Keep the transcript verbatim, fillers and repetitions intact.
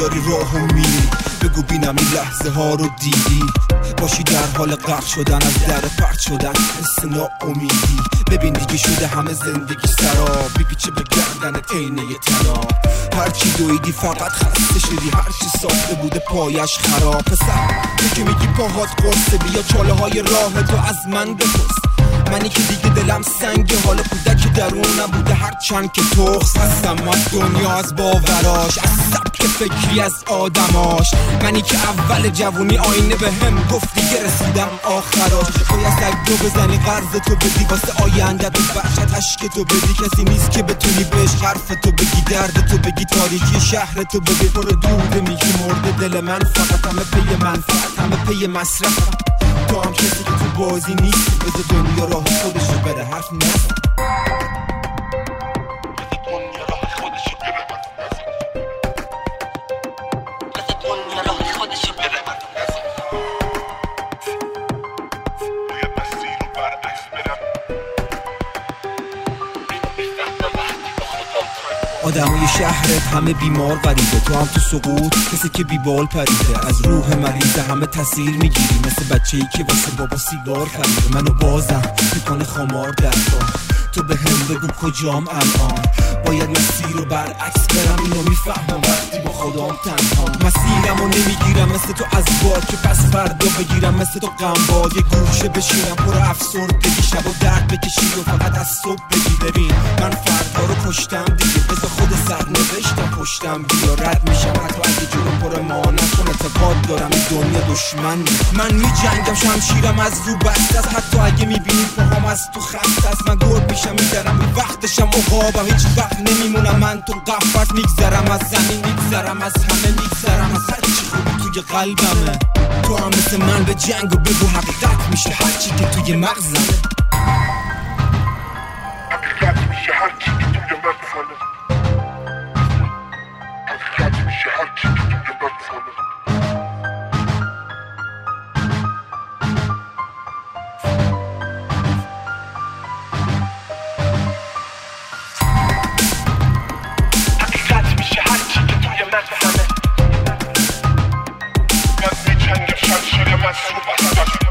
داری راهو میری، بگو بینم این لحظه ها رو دیدی، باشی در حال غرق شدن، از در پرت شدن، حس ناامیدی. ببین دیگه شده همه زندگی سراب، میپیچه به گردنت عینه طناب. هرچی دویدی فقط خسته شدی، هرچی ساخته بوده پایش خراب. پسر تو که میگی پاهات قرصه، بیا چاله های راه تو از من بپرس. منی که دیگه دلم سنگه، حال کودک درون نبوده هرچند که تخص هستم از دنیا، از باوراش، از سبک فکری، از آدماش. منی که اول جوونی آینه به هم گفت دیگه رسیدم آخراش. باید سگ دو بزنی قرض تو بدی، واسه آینده تو بخشت عشق تو بدی. کسی نیست که بتونی بهش حرف تو بگی، درد تو بگی، تاریکی شهر تو بگی. برو دوده میگی مرده دل من، فقط همه پی منفعت، همه پی مصرف. تو هم کسی که تو بازی نیست، بذار دنیا راه خودشو بره، حرف نزن. آدمای شهرت همه بیمار غریبه، تو هم تو سقوط کسی که بیبال پریده. از روح مریضه همه تاثیر میگیری، مثل بچه‌ای که واسه بابا سیگار خریده. منو بازم میکنه خمار در پا، تو به هم بگو کجام الان. باید مسیر رو برعکس برم، اینو میفهمم وقتی با خودم تنها. مسیرمو نمیگیرم مثل تو از بار که پس فردا بگیرم، مثل تو غمبار یه گوشه بشینم پر افسردگی، شب و درد بکشی و فقط از صبح بگی. ببین من فردا رو کشتم دیگه، بذار خود سرنوشتم پشتم بیا، رد میشم حتی اگه جلوم پر ما نکن. اعتقاد دارم این دنیا دشمن، من میجنگم شمشیرم از رو بسته است، حتی اگه میبینی پاهام از تو خسته است. من گرد میشم میدرم این وقتشم عقابم، هیچ وقت نمیمونم من تو قفس. میگذرم از زمین، میگذرم از همه، میگذرم از هر چی خوبی توی قلبمه. تو هم مثل من به جنگ و بگو حقیقت میشه هرچی که توی مغزمه. حقیقت میشه هرچی که توی مغزمه. حقیقت میشه هرچی که توی مغزمه. من میجنگم شمشیر من صبح